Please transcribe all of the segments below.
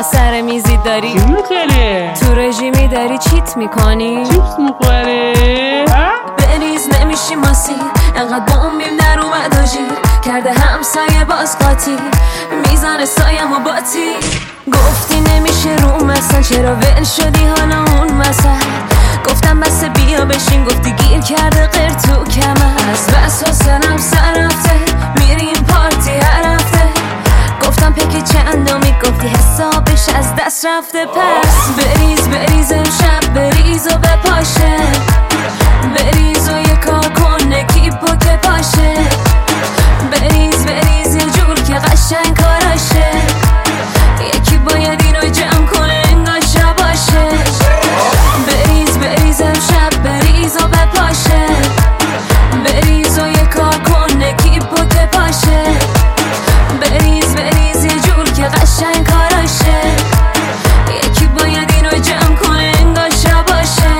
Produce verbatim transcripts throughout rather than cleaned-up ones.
سر میزی داری چی میخوره؟ تو رژیمی داری چیت میکنی چیپس میخوره؟ بریز نمیشی ماسی انقدر بومبیم در اومد و جیر کرده همسایه باز قاطی میزنه سایم و باتی گفتی نمیشه رو مثلا چرا ول شدی حالا اون مثلا گفتم بس بیا بشین گفتی گیر کرده غیر تو کمر از بس حسنم سر رفته میریم پارتی هر هفته گفتم پکی چندمی گفتی حسابش از دست رفته پس بریز بریز امشب بریز و بپاشه بریز و یه کار کن نکیپو که پاشه بریز بریز یه جور که قشنگ کاراشه یکی باید اینو جمع کنه انگار شباشه بریز بریز امشب بریز و بپاشه بریز و یه کار کن نکیپو که پاشه بریز بریز یه جور که قشنگ کاراشه یکی باید اینو جمع کنه انگار شباشه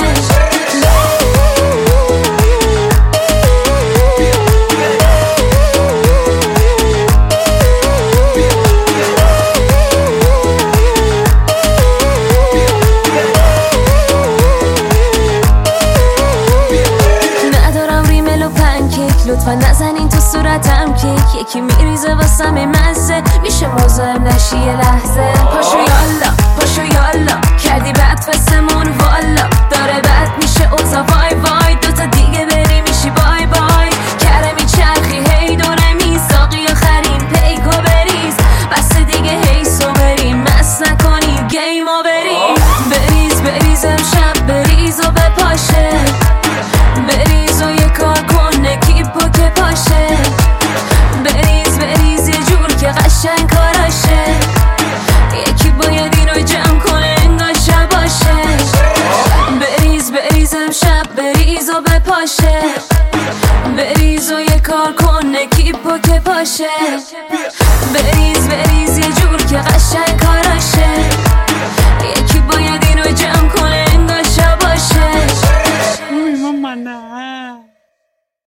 لطفا نزنین تو صورتم کیک یکی میریزه واسم مزه میشه مزاحم نشی یه لحظه پاشو یالا پاشو یالا کردی بد فستمون والا داره بد میشه اوزا وای وای دوتا دیگه بری میشی بای بای کره میچرخی هی دونه میساقی آخرین پیکو بریز بس دیگه هیسو بریم مس نکنی گیمو بریم بریز بریز امشب بریز و بپاشه بریز و یه کار کن نکیپو که پاشه بریز بریز یه جور که قشنگ کاراشه یکی باید اینو جمع کنه انگار شباشه بریز بریز امشب بریز و بپاشه بریز و یه کار کن نکیپو که پاشه بریز بریز یه جور که قشنگ کاراشه